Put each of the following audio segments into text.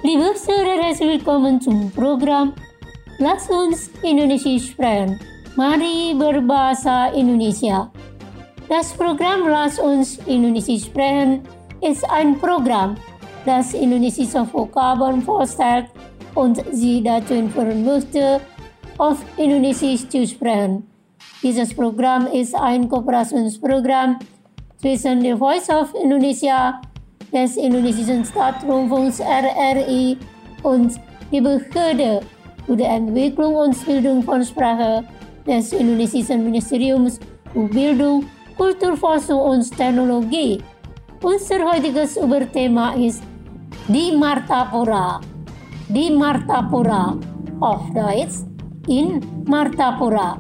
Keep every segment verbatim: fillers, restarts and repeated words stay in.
Liebe Zuhörer, herzlich willkommen zum Programm Lass uns Indonesisch sprechen. Mari berbahasa Indonesia. Das Programm Lass uns Indonesisch sprechen ist ein Programm, das indonesische Vokabeln vorstellt und Sie dazu informieren möchte, auf Indonesisch zu sprechen. Dieses Programm ist ein Kooperationsprogramm zwischen der Voice of Indonesia, des indonesischen Staatsrundfunks R R I und die Behörde für die Entwicklung und Bildung von Sprache des indonesischen Ministeriums für Bildung, Kulturforschung und Technologie. Unser heutiges Überthema ist die Martapura. Die Martapura, auf Deutsch in Martapura.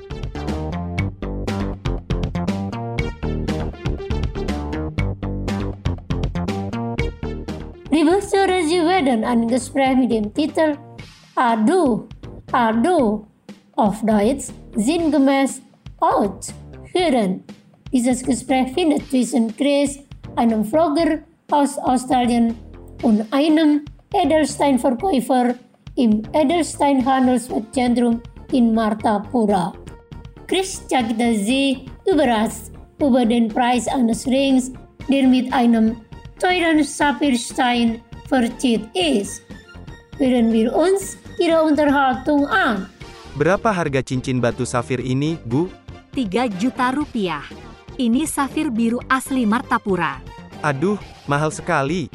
Liebe Zuhörer, Sie werden ein Gespräch mit dem Titel Aduh, Aduh, auf Deutsch sinngemäß Out hören. Dieses Gespräch findet zwischen Chris, einem Vlogger aus Australien, und einem Edelsteinverkäufer im Edelsteinhandelszentrum in Martapura. Chris zeigte sie überrascht über den Preis eines Rings, der mit einem teuren Saphirstein verziert ist. Hören wir uns ihre Unterhaltung an. Berapa harga cincin batu safir ini, Bu? tiga juta rupiah. Ini safir biru asli Martapura. Aduh, mahal sekali.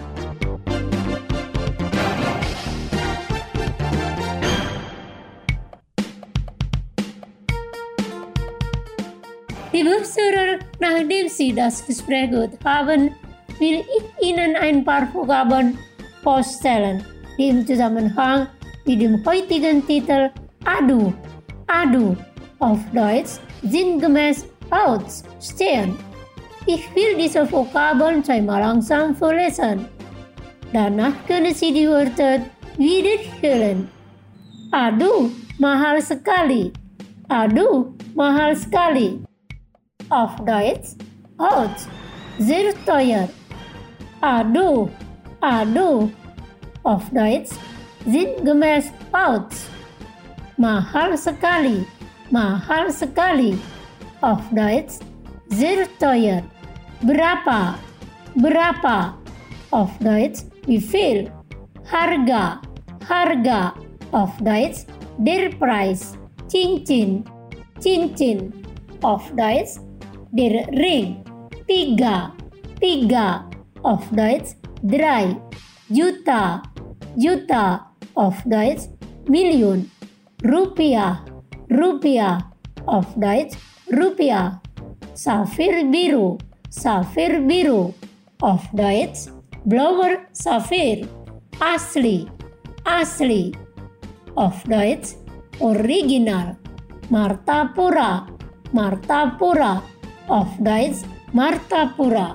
Liebe Zuhörer, nachdem Sie das Gespräch gehört haben, will ich Ihnen ein paar Vokabeln vorstellen, die im Zusammenhang mit dem heutigen Titel Aduh, Aduh, auf Deutsch sinngemäß Out stehen. Ich will diese Vokabeln zweimal langsam vorlesen. Danach können Sie die Wörter wiederholen. Aduh, mahal sekali. Aduh, mahal sekali. Auf Deutsch, Out, sehr teuer. Aduh, aduh, auf Deutsch sinngemäß out. Mahal sekali, mahal sekali, auf Deutsch sehr teuer. Berapa, berapa, auf Deutsch wie viel. Harga, harga, auf Deutsch der Preis. Cincin, cincin, auf Deutsch der Ring. Tiga, tiga, auf Deutsch drei. Juta, juta, auf Deutsch Million. Rupiah, rupiah, auf Deutsch rupiah. Safir biru, safir biru, auf Deutsch blauer Safir. Asli, asli, auf Deutsch original. Martapura, Martapura, auf Deutsch Martapura.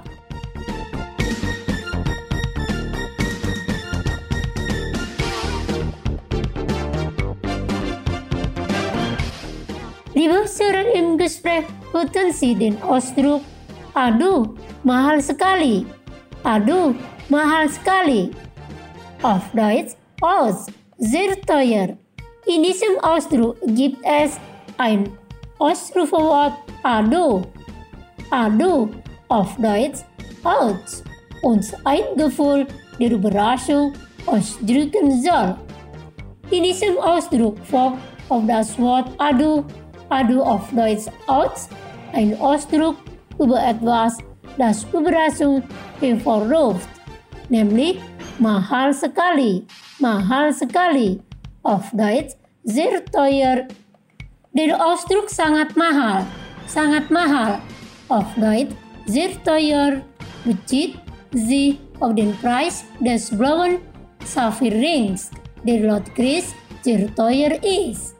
Liebe Zuhörer, im Gespräch hörten Sie den Ausdruck Aduh, mahal sekali. Aduh, mahal sekali. Auf Deutsch aus, sehr teuer. In diesem Ausdruck gibt es ein Ausrufewort Aduh. Aduh, auf Deutsch aus, uns ein Gefühl der Überraschung ausdrücken soll. In diesem Ausdruck folgt auf das Wort Aduh, Aduh auf Deutsch aus, ein Ausdruck über etwas, das Überraschung hervorruft, nämlich mahal sekali, mahal sekali, auf Deutsch sehr teuer. Der Ausdruck sangat mahal, sangat mahal, auf Deutsch sehr teuer, bezieht sich auf den Preis des blauen Saphirrings, der laut Chris sehr teuer ist.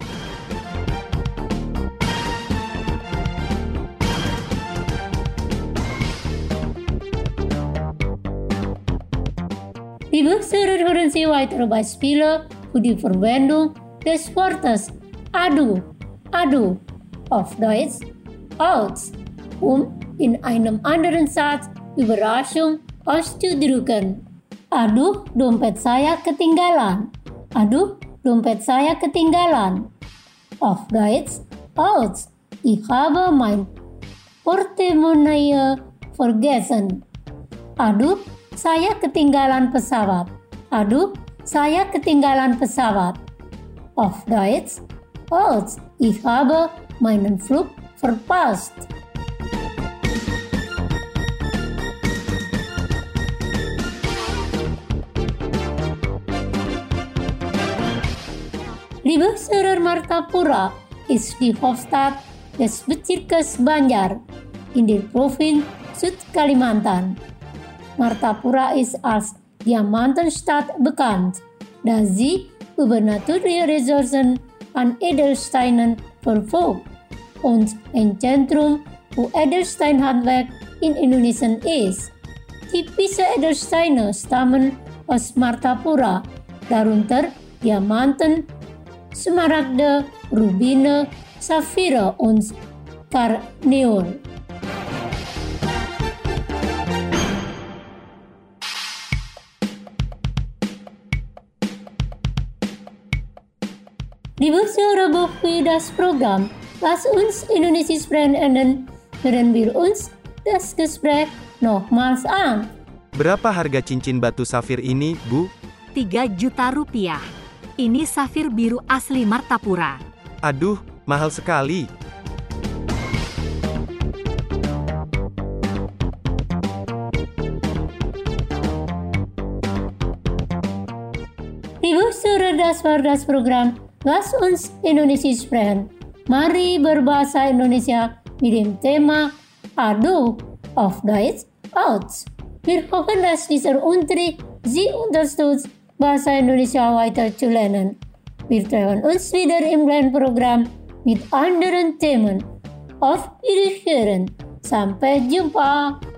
Liebe Zuhörer, hören Sie weitere Beispiele für die Verwendung des Wortes Aduh, Aduh, auf Deutsch aus, um in einem anderen Satz Überraschung auszudrücken. Aduh, dompet saya ketinggalan. Aduh, dompet saya ketinggalan. Auf Deutsch, aus. Ich habe mein Portemonnaie vergessen. Aduh, saya ketinggalan pesawat. Aduh, saya ketinggalan pesawat. Auf Deutsch, aus. Ich habe meinen Flug verpasst. Liebe Hörer, Martapura ist die Hauptstadt des Bezirkes Banjar in der Provinz Südkalimantan. Martapura ist als Diamantenstadt bekannt, da sie über natürliche Ressourcen an Edelsteinen verfügt und ein Zentrum für Edelsteinhandwerk in Indonesien ist. Typische Edelsteine stammen aus Martapura, darunter Diamanten, Smaragde, Rubine, Saphire und Karneol. Liebe Hörer, bevor das Programm Lass uns Indonesisch sprechen, hören wir uns das Gespräch nochmals an. Berapa harga cincin batu safir ini, Bu? tiga juta rupiah. Ini safir biru asli Martapura. Aduh, mahal sekali. Liebe Hörer, das war das Programm Lass uns Indonesisch sprechen. Mari berbahasa Indonesia mit dem Thema Aduh, auf Deutsch, aus. Wir hoffen, dass dieser Unterricht Sie unterstützt, Bahasa Indonesia weiter zu lernen. Wir treffen uns wieder im kleinen Programm mit anderen Themen. Auf Wiederhören. Sampai jumpa.